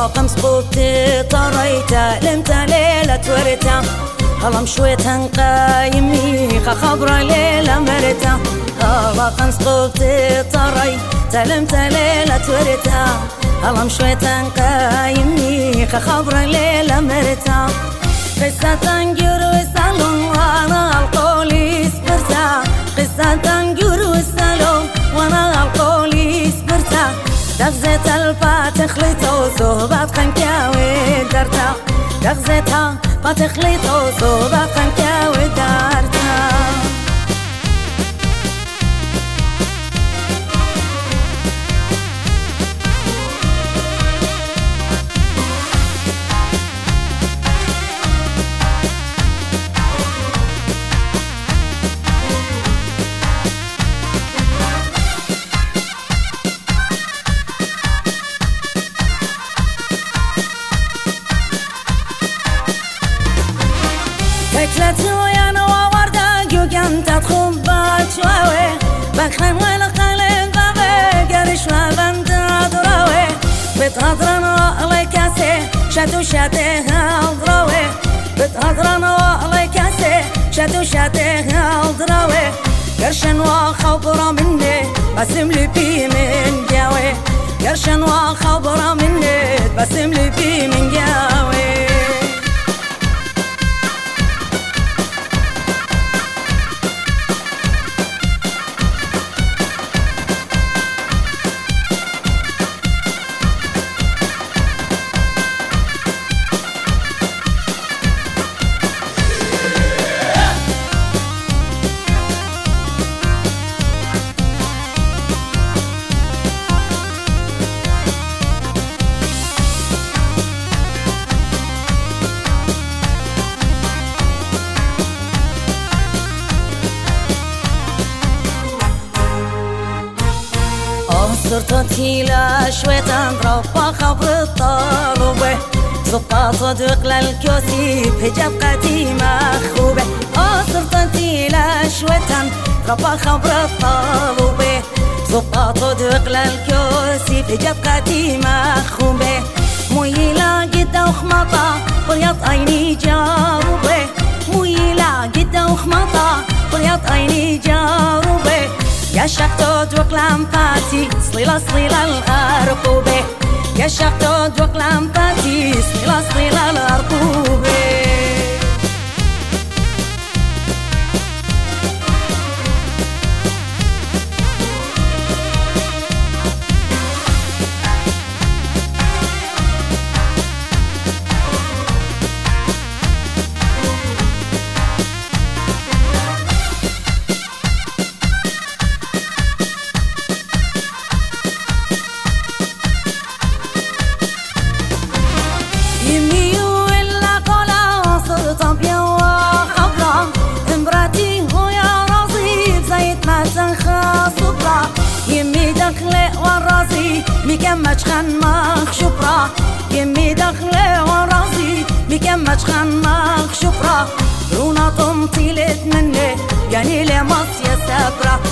واقم سقوطي طريتا لمتا ليلة ورتا هلا مشويتها قايمي خبرة ليلة مرتا واقم سقوطي طريتا لمتا ليلة ورتا هلا مشويتها قايمي خبرة ليلة مرتا قصة تنجر وسالون وانا القولي سبرتا قصة تنجر وسالون وانا القولي سبرتا دغزت الفاتح ليتو صوبات خنكاوي درتا دغزتها فاتح ليتو صوبات خنكاوي درتا تكلتو يا نوا وردة جوجان تدخل باتشواوي بخن ولا قلب بابي قرش وبنت أضراوي بتهضرن وعلي كاسي شاتو شاتيها أضراوي بتهضرن وعلي كاسي شاتو شاتيها أضراوي قرشن وخبرة مني بسم لي بي من جاوي قرشن وخبرة مني بسم لي بي من جاوي صرتي لا شويتان ربا خبر الطالوبة صبا صدق للكوسي بحجاب قديمة خوبة صرتي لا شويتان ربا خبر الطالوبة صبا صدق للكوسي بحجاب قديمة خوبة مويلا جدا وخمطة برياض عيني جاروبة مويلا جدا وخمطة برياض عيني جاروبة يا شقتو وقلام فاتي صليلة صليلة الأرقوبة يا شقتو وقلام فاتي صليلة صليلة الأرقوبة يمي دخلي وراسي مكمج خان مخشوبرا يمي دخلي وراسي مكمج خان مخشوبرا رونا طمطيلت مني يعني لي مصيا سابرا